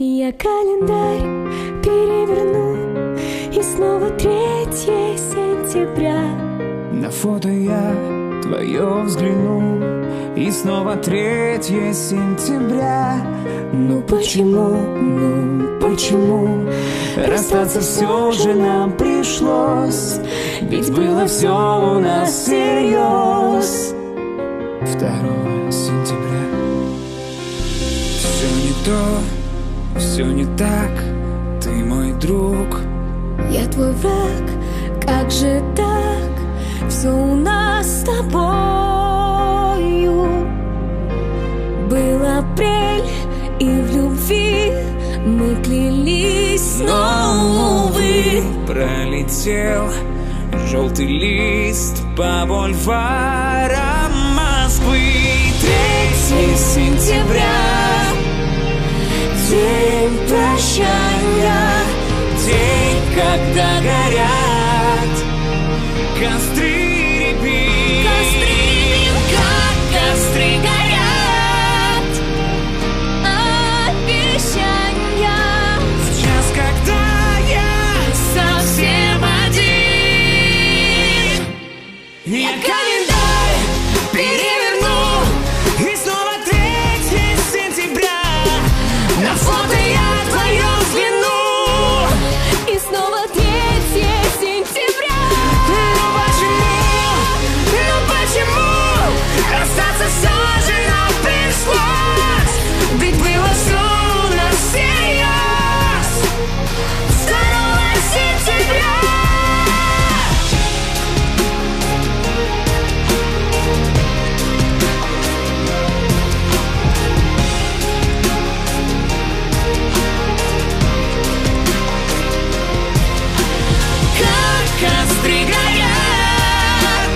Я календарь переверну, и снова 3 сентября. На фото я твое взгляну, и снова 3 сентября. Ну почему расстаться все же нам пришлось? Ведь было все у нас всерьез. 2 сентября. Все не то, все не так, ты мой друг. Я твой враг, как же так? Все у нас с тобою. Был апрель, и в любви мы клялись, но, увы, пролетел желтый лист по бульварам Москвы. 3 сентября, день прощания, день, когда горят костры рябин. костры рябин, как костры горят обещания. В час, когда я Совсем один. Я календарь переверну, и снова 3 сентября. На фото я твое взгляну, И снова 3 сентября. Ну почему расстаться все же нам пришлось? Ведь было все у нас всерьез. 2 сентября. Как костры горят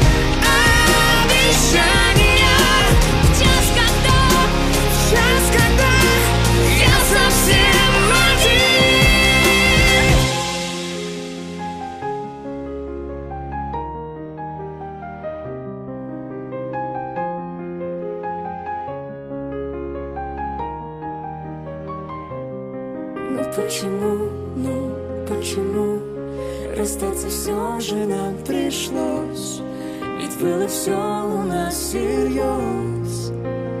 обещания. В час, когда Я совсем один. Ну почему расстаться все же нам пришлось? Ведь было все у нас всерьез.